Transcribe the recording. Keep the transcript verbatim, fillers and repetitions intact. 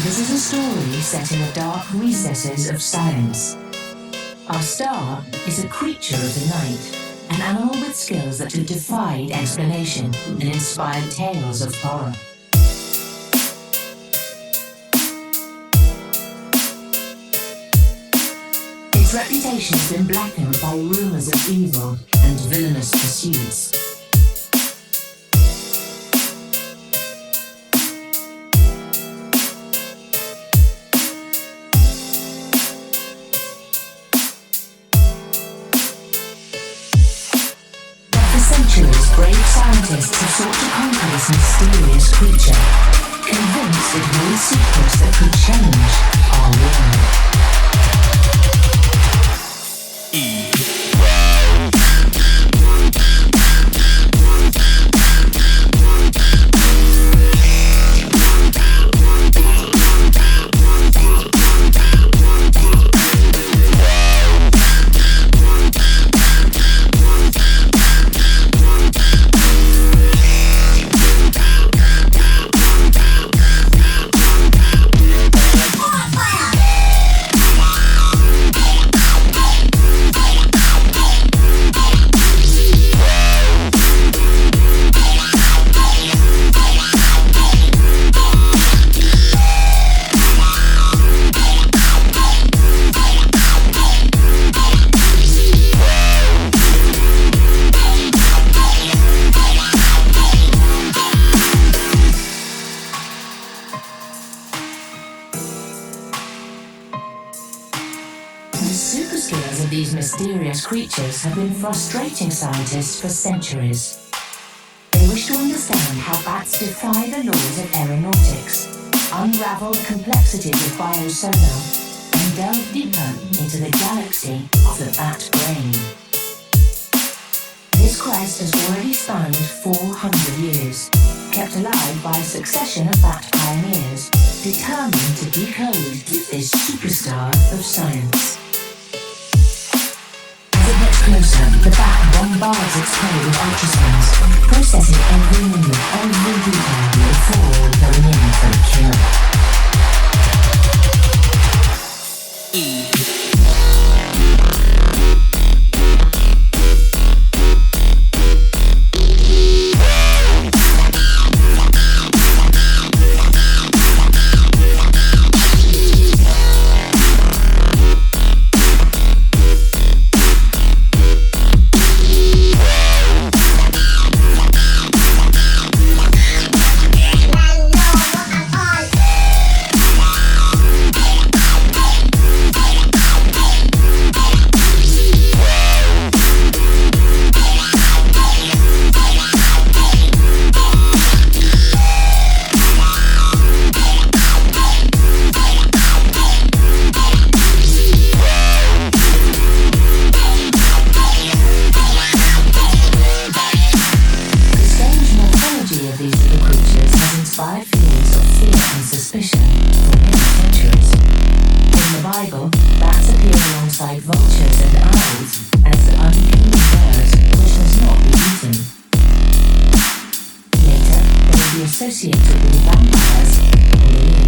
This is a story set in the dark recesses of science. Our star is a creature of the night, an animal with skills that have defied explanation and inspired tales of horror. Its reputation has been blackened by rumors of evil and villainous pursuits. Brave scientists have sought to conquer this mysterious creature, convinced it holds secrets that could change our world. E. The super skills of these mysterious creatures have been frustrating scientists for centuries. They wish to understand how bats defy the laws of aeronautics, unravel the complexities of biosonar, and delve deeper into the galaxy of the bat brain. This quest has already spanned four hundred years, kept alive by a succession of bat pioneers, determined to decode this superstar of science. Closer, the bat bombards its prey with ultrasounds, processing every movement, every detail before going in for the kill. E. Inspired feelings of fear and suspicion for many centuries. In the Bible, bats appear alongside vultures and owls as the unclean bird which must not be eaten. Later, they will be associated with vampires or the